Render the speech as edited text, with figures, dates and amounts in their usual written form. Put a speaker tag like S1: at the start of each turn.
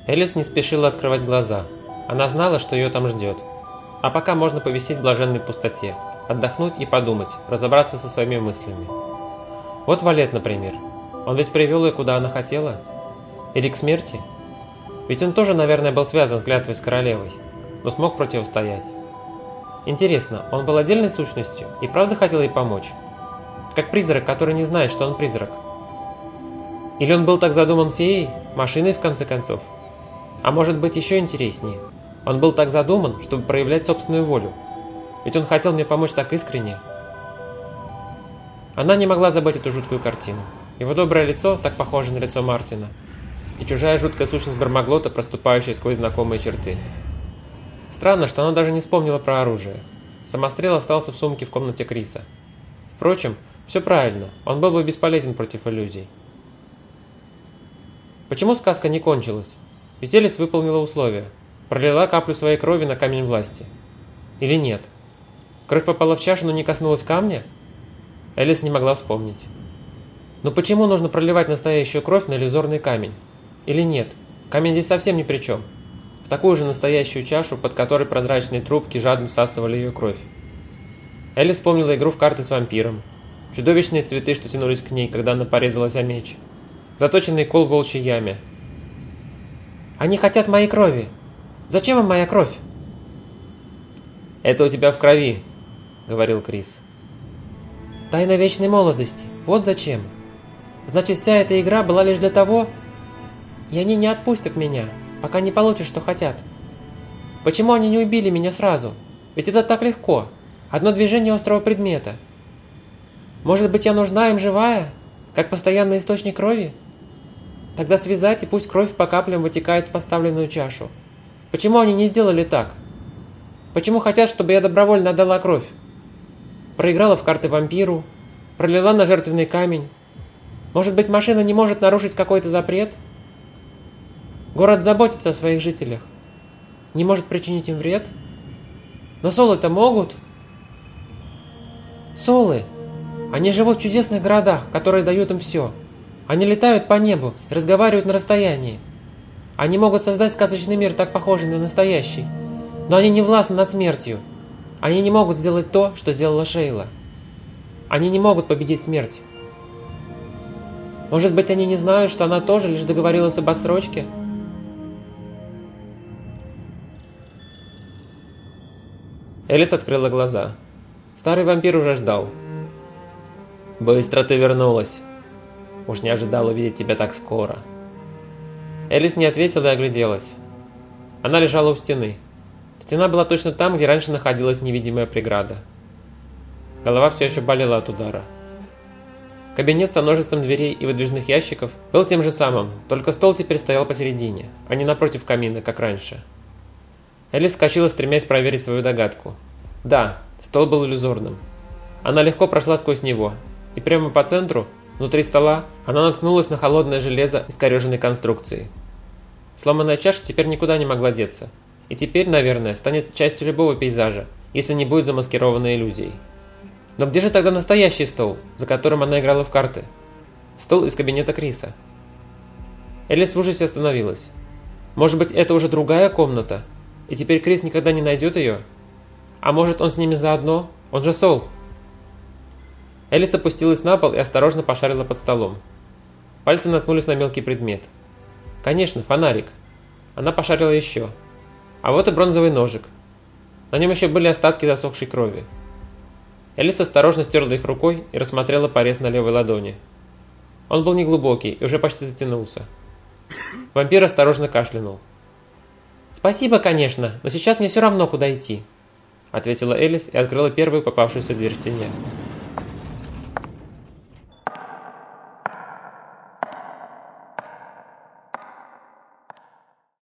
S1: Элис не спешила открывать глаза. Она знала, что ее там ждет. А пока можно повисеть в блаженной пустоте, отдохнуть и подумать, разобраться со своими мыслями. Вот Валет, например. Он ведь привел ее, куда она хотела. Или к смерти? Ведь он тоже, наверное, был связан с клятвой с королевой, но смог противостоять. Интересно, он был отдельной сущностью и правда хотел ей помочь? Как призрак, который не знает, что он призрак. Или он был так задуман феей, машиной в конце концов? А может быть еще интереснее, он был так задуман, чтобы проявлять собственную волю. Ведь он хотел мне помочь так искренне. Она не могла забыть эту жуткую картину. Его доброе лицо, так похоже на лицо Мартина, и чужая жуткая сущность Бармаглота, проступающая сквозь знакомые черты. Странно, что она даже не вспомнила про оружие. Самострел остался в сумке в комнате Криса. Впрочем, все правильно, он был бы бесполезен против иллюзий. Почему сказка не кончилась? Ведь Элис выполнила условия, пролила каплю своей крови на камень власти. Или нет? Кровь попала в чашу, но не коснулась камня? Элис не могла вспомнить. Но почему нужно проливать настоящую кровь на иллюзорный камень? Или нет? Камень здесь совсем ни при чем. В такую же настоящую чашу, под которой прозрачные трубки жадно всасывали ее кровь. Элис вспомнила игру в карты с вампиром. Чудовищные цветы, что тянулись к ней, когда она порезалась о меч. Заточенный кол в волчьей яме. «Они хотят моей крови! Зачем им моя кровь?»
S2: «Это у тебя в крови», — говорил Крис.
S1: «Тайна вечной молодости. Вот зачем. Значит, вся эта игра была лишь для того, и они не отпустят меня, пока не получат, что хотят. Почему они не убили меня сразу? Ведь это так легко. Одно движение острого предмета. Может быть, я нужна им живая, как постоянный источник крови? Тогда связать, и пусть кровь по каплям вытекает в поставленную чашу. Почему они не сделали так? Почему хотят, чтобы я добровольно отдала кровь? Проиграла в карты вампиру, пролила на жертвенный камень. Может быть, машина не может нарушить какой-то запрет? Город заботится о своих жителях. Не может причинить им вред? Но солы-то могут. Солы! Они живут в чудесных городах, которые дают им все. Они летают по небу и разговаривают на расстоянии. Они могут создать сказочный мир, так похожий на настоящий. Но они не властны над смертью. Они не могут сделать то, что сделала Шейла. Они не могут победить смерть. Может быть, они не знают, что она тоже лишь договорилась об отсрочке?
S2: Элис открыла глаза. Старый вампир уже ждал. «Быстро ты вернулась. Уж не ожидал увидеть тебя так скоро».
S1: Элис не ответила и огляделась. Она лежала у стены. Стена была точно там, где раньше находилась невидимая преграда. Голова все еще болела от удара. Кабинет со множеством дверей и выдвижных ящиков был тем же самым, только стол теперь стоял посередине, а не напротив камина, как раньше. Элис вскочила, стремясь проверить свою догадку. Да, стол был иллюзорным. Она легко прошла сквозь него, и прямо по центру, внутри стола, она наткнулась на холодное железо искореженной конструкции. Сломанная чаша теперь никуда не могла деться, и теперь, наверное, станет частью любого пейзажа, если не будет замаскированной иллюзией. Но где же тогда настоящий стол, за которым она играла в карты? Стол из кабинета Криса. Элис в ужасе остановилась. Может быть, это уже другая комната, и теперь Крис никогда не найдет ее? А может, он с ними заодно? Он же Сол. Элис опустилась на пол и осторожно пошарила под столом. Пальцы наткнулись на мелкий предмет. Конечно, фонарик. Она пошарила еще. А вот и бронзовый ножик. На нем еще были остатки засохшей крови. Элис осторожно стерла их рукой и рассмотрела порез на левой ладони. Он был неглубокий и уже почти затянулся. Вампир осторожно кашлянул. «Спасибо, конечно, но сейчас мне все равно, куда идти», — ответила Элис и открыла первую попавшуюся дверь в стене.